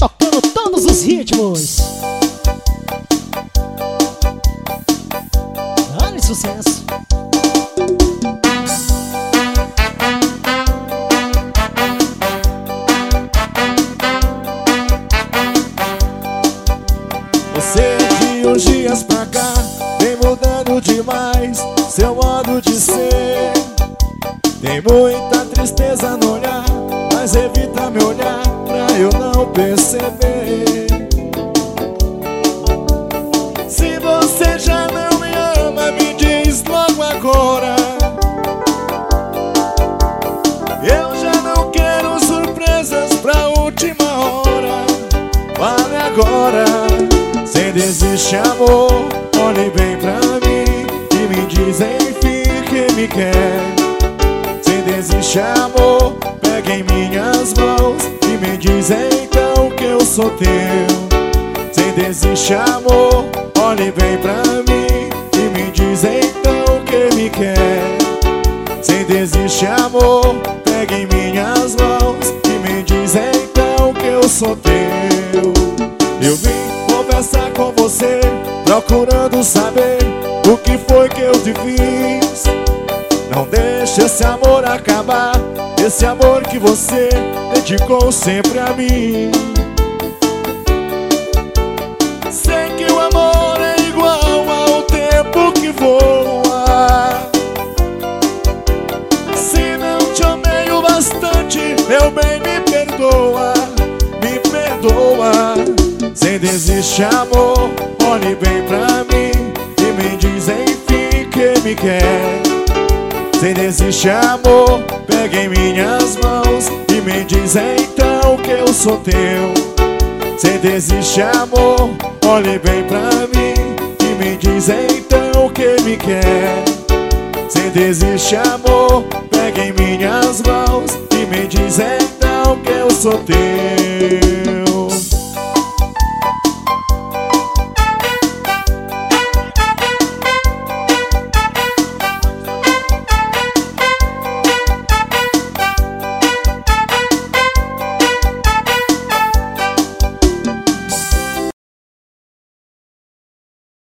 tocando todos os ritmos. Olha o sucesso. Você de uns dias pra cá vem mudando demais seu modo de ser. Tem muita tristeza no olhar, mas evita me olhar pra eu não perceber. Se você já não me ama, me diz logo agora. Eu já não quero surpresas pra última hora. Fale agora. Cê desiste, amor, olhe bem pra mim e me diz enfim que me quer. Cê desiste, amor, pega em minhas mãos e me diz então que eu sou teu. Cê desiste, amor, olhe bem pra mim e me diz então que me quer. Cê desiste, amor, pega em minhas mãos e me diz então que eu sou teu. Eu vim conversar com você, procurando saber o que foi que eu te fiz. Não deixe esse amor acabar, esse amor que você dedicou sempre a mim. Sei que o amor é igual ao tempo que voa. Se não te amei o bastante, meu bem, me perdoa, me perdoa. Cê desiste, amor, olhe bem pra mim e me diz enfim que me quer. Cê desiste, amor, pega em minhas mãos e me diz então que eu sou teu. Cê desiste, amor, olhe bem pra mim e me diz então que me quer. Cê desiste, amor, pega em minhas mãos e me diz então que eu sou teu.